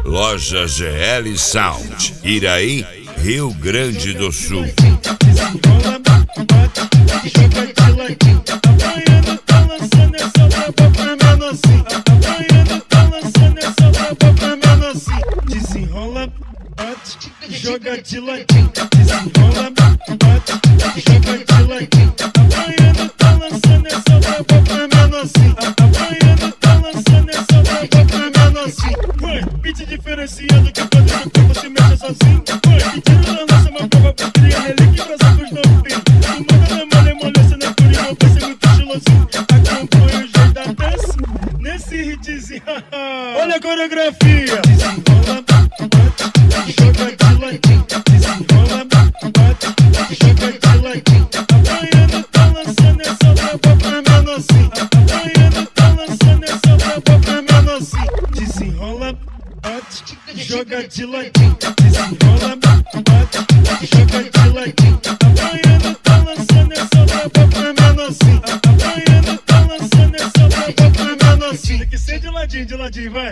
Loja GL Sound, Iraí, Rio Grande do Sul. Desenrola, bate, joga de ladinho. Apanhando, tá lançando essa braba pra menorzinho. Apanhando, tá lançando essa braba pra menorzinho. Desenrola, bate, joga de ladinho. Desenrola, bate, joga de ladinho. Apanhando, tá lançando essa braba pra menorzinho. Apanhando, tá lançando essa braba pra menorzinho. Beat diferenciado que quando o corpo se mexe sozinho. E tiro na nossa uma prova pra criar relíquia pra sacos novinhos. Tu manda na malemolência na curinha, vai ser muito estilosinho. Acompanha o jeito da dança nesse hitzinho. Olha a coreografia. Desenrola, bate, joga de ladinho. Desenrola, bate, joga de ladinho. Apanhando, tá lançando essa braba pra menorzinho. Apanhando, tá lançando essa braba pra menorzinho. Desenrola, bate, joga de ladinho. Desenrola, bate, joga de ladinho. Apanhando, tá lançando essa braba pra menorzinho. Apanhando, tá lançando essa braba pra menorzinho. Tem que ser de ladinho, vai.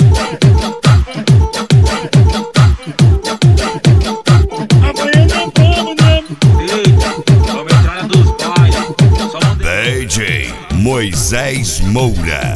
Apanhando é como, né? Vamos entrar dos pais. DJ Moisés Moura.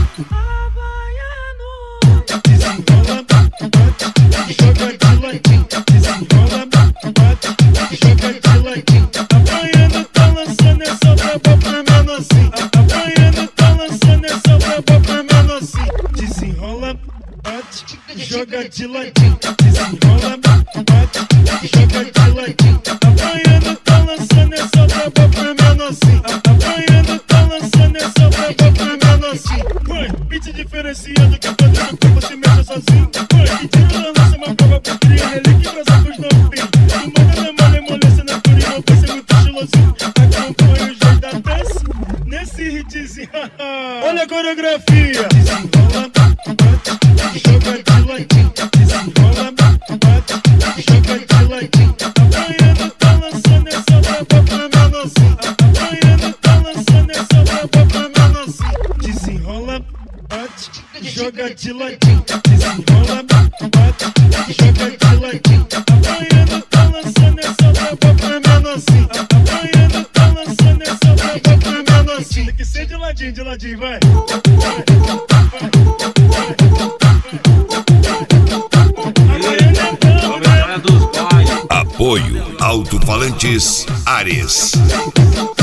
Desenrola, bate, joga de ladinho. Desenrola, bate, joga de ladinho. Apanhando, tá lançando essa braba pra menorzinho. Apanhando, tá lançando essa braba pra menorzinho. Desenrola, bate, joga de ladinho. Desenrola, bate, joga de ladinho. Apanhando, tá lançando essa braba pra menorzinho. Apanhando, tá lançando essa braba pra menorzinho. Beat diferenciado que quando o corpo se mexe sozinho. E tiro na nossa uma prova pra criar relíquia pra sacos novinhos. Tu manda na malemolência na curinha, vai ser muito estilosinho. Acompanha o jeito da dança nesse hitzinho. Olha a coreografia. Desenrola, bate, joga de ladinho. Desenrola, bate, joga de ladinho. Apanhando, tá lançando essa braba pra menorzinho. Apanhando, tá lançando essa braba pra menorzinho. Desenrola, bate, joga de ladinho. Desenrola, bate, joga de ladinho. Apanhando, tá lançando essa braba pra menorzinho. Apanhando, tá lançando essa braba pra menorzinho. Tem que ser de ladinho, vai. Apanhando é como, né? Vamos entrar dos pais. Apoio Alto-Falantes Ares.